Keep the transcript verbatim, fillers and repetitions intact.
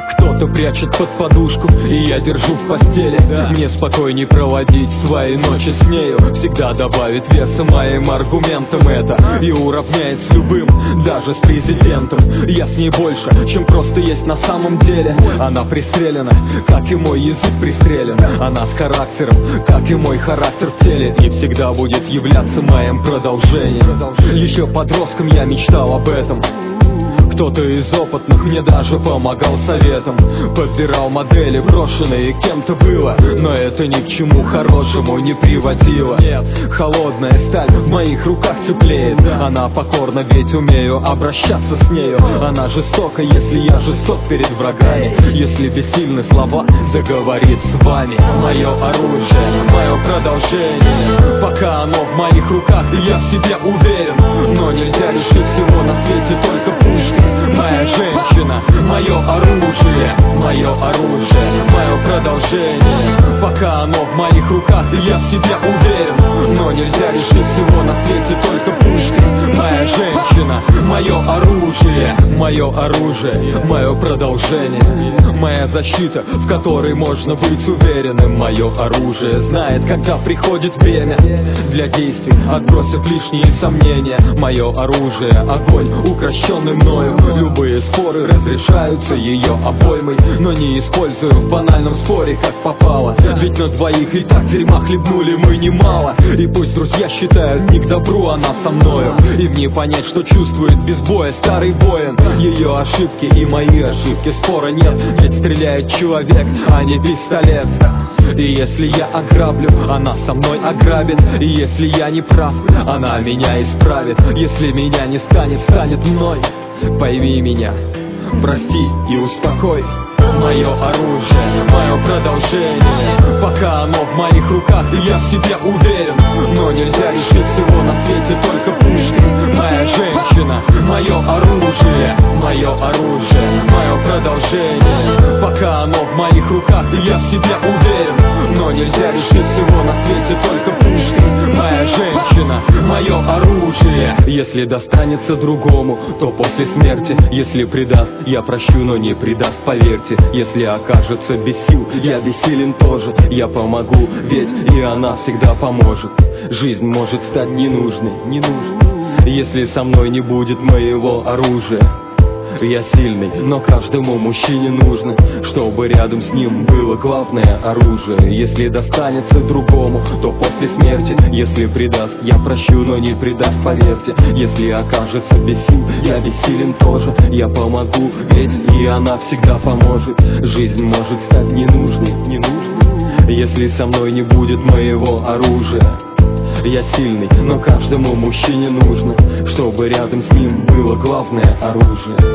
кто-то прячет под подушку, и я держу в постели. Мне спокойней проводить свои ночи с нею. Всегда добавит веса моим аргументам это и уравняет с любым, даже с президентом. Я с ней больше, чем просто есть на самом деле. Она пристрелена, как и мой язык пристрелен. Она с характером, как и мой характер в теле, и всегда будет являться моим продолжением. Еще подростком я мечтал об этом. Кто-то из опытных мне даже помогал советом. Подбирал модели, брошенные кем-то было, но это ни к чему хорошему не приводило. Нет, холодная сталь в моих руках теплеет. Она покорна, ведь умею обращаться с нею. Она жестока, если я жесток перед врагами. Если бессильны слова, заговорит с вами. Мое оружие, мое продолжение. Пока оно в моих руках, я в себе уверен. Но нельзя решить всего на свете только пушкой. Моя женщина, мое оружие, мое оружие, мое продолжение. Пока оно в моих руках, я в себе уверен. Но нельзя решить всего на свете только пушкой. Моя женщина, мое оружие, мое оружие, мое продолжение. Моя защита, в которой можно быть уверенным. Мое оружие знает, когда приходит время для действий, отбросив лишние сомнения. Мое оружие, огонь, укращенный мною. Любые споры разрешаются ее обоймой, но не использую в банальном споре, как попало. Ведь на двоих и так дерьма хлебнули мы немало. И пусть друзья считают не к добру она со мною, им не понять, что чувствует без боя старый воин. Ее ошибки и мои ошибки, спора нет, ведь стреляет человек, а не пистолет. И если я ограблю, она со мной ограбит. И если я не прав, она меня исправит. Если меня не станет, станет мной. Пойми меня, прости и успокой. Мое оружие, мое продолжение. Пока оно в моих руках, я в себе уверен. Но нельзя решить всего на свете только пушкой. Моя женщина, мое оружие, мое оружие, мое продолжение. Пока оно в моих руках, я в себе уверен. Но нельзя решить всего на свете только пушкой. Моя женщина, мое оружие. Если достанется другому, то после смерти. Если предаст, я прощу, но не предаст, поверьте. Если окажется без сил, я бессилен тоже. Я помогу, ведь и она всегда поможет. Жизнь может стать ненужной, ненужной, если со мной не будет моего оружия. Я сильный, но каждому мужчине нужно, чтобы рядом с ним было главное оружие. Если достанется другому, то после смерти. Если предаст, я прощу, но не предаст, поверьте. Если окажется без сил, я бессилен тоже. Я помогу, ведь и она всегда поможет. Жизнь может стать ненужной, ненужной, если со мной не будет моего оружия. Я сильный, но каждому мужчине нужно, чтобы рядом с ним было главное оружие.